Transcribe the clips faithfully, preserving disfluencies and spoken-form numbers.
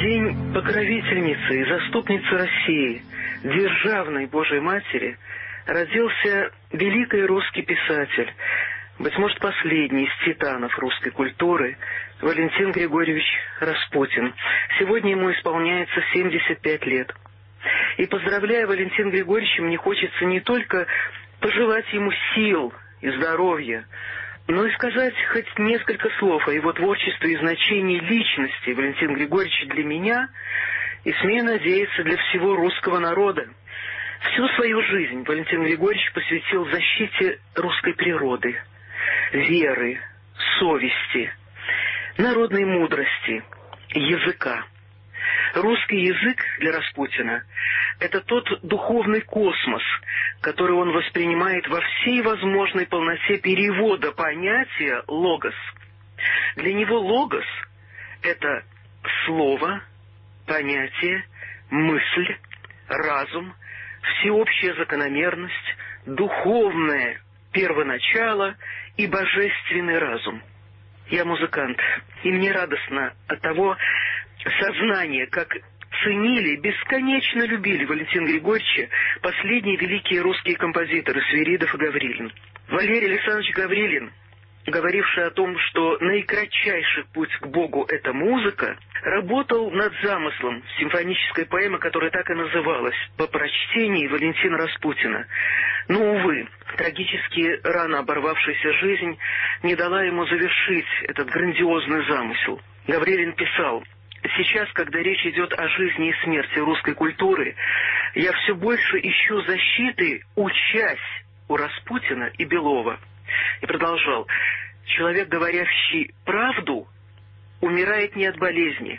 день покровительницы и заступницы России, державной Божией Матери, родился великий русский писатель, быть может, последний из титанов русской культуры, Валентин Григорьевич Распутин. Сегодня ему исполняется семьдесят пять лет. И, поздравляя Валентина Григорьевича, мне хочется не только пожелать ему сил и здоровья, но и сказать хоть несколько слов о его творчестве и значении личности Валентина Григорьевича для меня и, смею надеяться, для всего русского народа. Всю свою жизнь Валентин Григорьевич посвятил защите русской природы, веры, совести, народной мудрости, языка. Русский язык для Распутина – это тот духовный космос, который он воспринимает во всей возможной полноте перевода понятия «логос». Для него логос – это слово, понятие, мысль, разум, всеобщая закономерность, духовное первоначало и божественный разум. Я музыкант, и мне радостно от того сознания, как ценили, бесконечно любили Валентина Григорьевича последние великие русские композиторы Свиридов и Гаврилин. Валерий Александрович Гаврилин, говоривший о том, что наикратчайший путь к Богу – это музыка, работал над замыслом симфонической поэмы, которая так и называлась «По прочтении Валентина Распутина». Но, увы, трагически рано оборвавшаяся жизнь не дала ему завершить этот грандиозный замысел. Гаврилин писал: «Сейчас, когда речь идет о жизни и смерти русской культуры, я все больше ищу защиты, учась у Распутина и Белова». И продолжал: «Человек, говорящий правду, умирает не от болезни.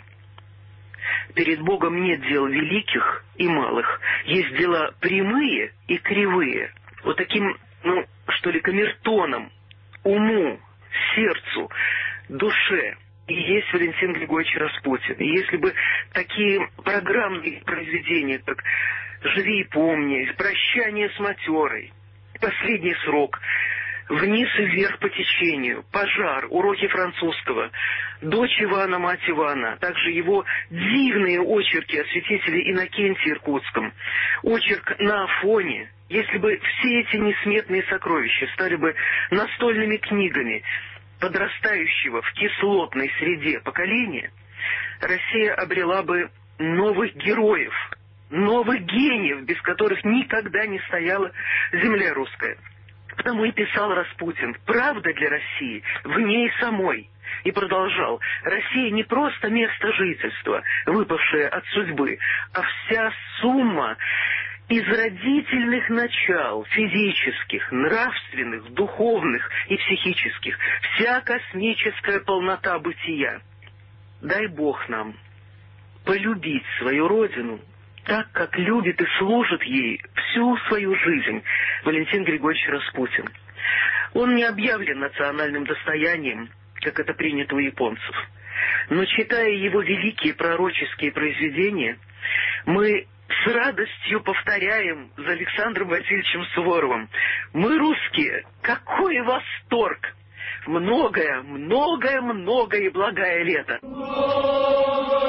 Перед Богом нет дел великих и малых, есть дела прямые и кривые». Вот таким, ну, что ли, камертоном уму, сердцу, душе и есть Валентин Григорьевич Распутин. И если бы такие программные произведения, как «Живи и помни», «Прощание с матерой», «Последний срок», «Вниз и вверх по течению», «Пожар», «Уроки французского», «Дочь Ивана, мать Ивана», также его дивные очерки о святителе Иннокентии Иркутском, очерк на Афоне, если бы все эти несметные сокровища стали бы настольными книгами подрастающего в кислотной среде поколения, Россия обрела бы новых героев, новых гениев, без которых никогда не стояла земля русская. Потому и писал Распутин: «Правда для России в ней самой». И продолжал: «Россия не просто место жительства, выпавшее от судьбы, а вся сумма изродительных начал, физических, нравственных, духовных и психических, вся космическая полнота бытия. Дай Бог нам полюбить свою Родину так, как любит и служит ей всю свою жизнь Валентин Григорьевич Распутин. Он не объявлен национальным достоянием, как это принято у японцев. Но, читая его великие пророческие произведения, мы с радостью повторяем за Александром Васильевичем Суворовым: мы русские, какой восторг! Многое, многое, многое благое лето!